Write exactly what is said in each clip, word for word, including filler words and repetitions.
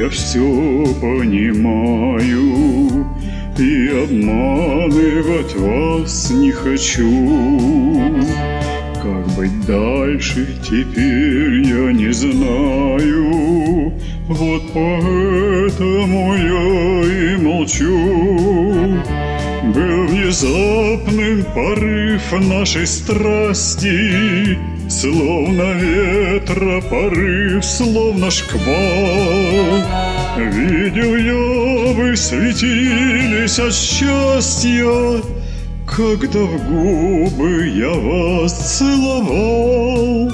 я все понимаю, и обманывать вас не хочу. Как быть дальше, теперь я не знаю, вот поэтому я и молчу. Был внезапным порыв нашей страсти, словно ветра порыв, словно шквал. Видел я, вы светились от счастья, когда в губы я вас целовал.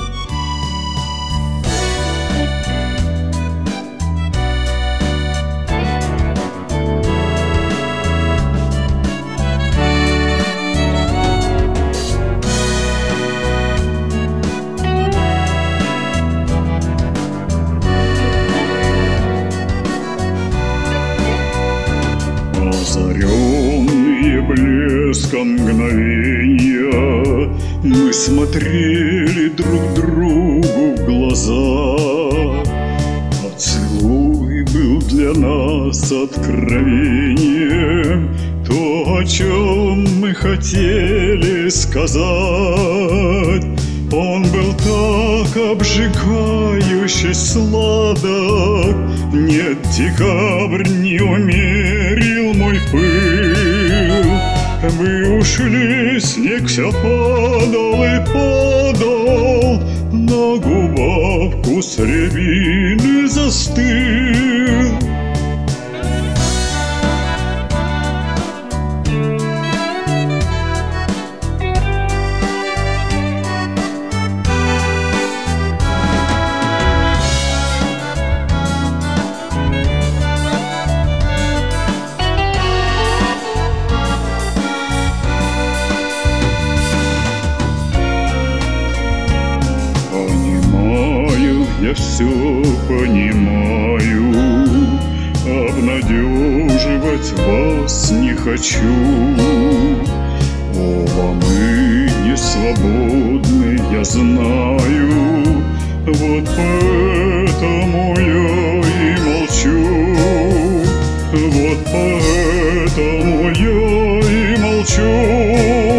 Озаренные блеском мгновенья, мы смотрели друг другу в глаза. Поцелуй был для нас откровением, то, о чем мы хотели сказать. Он был так обжигающе сладок, нет, декабрь не умерил мой пыл. Вы ушли, снег все падал и падал, на губах вкус рябины застыл. Я все понимаю, обнадеживать вас не хочу. Оба мы не свободны, я знаю, вот поэтому я и молчу. Вот поэтому я и молчу.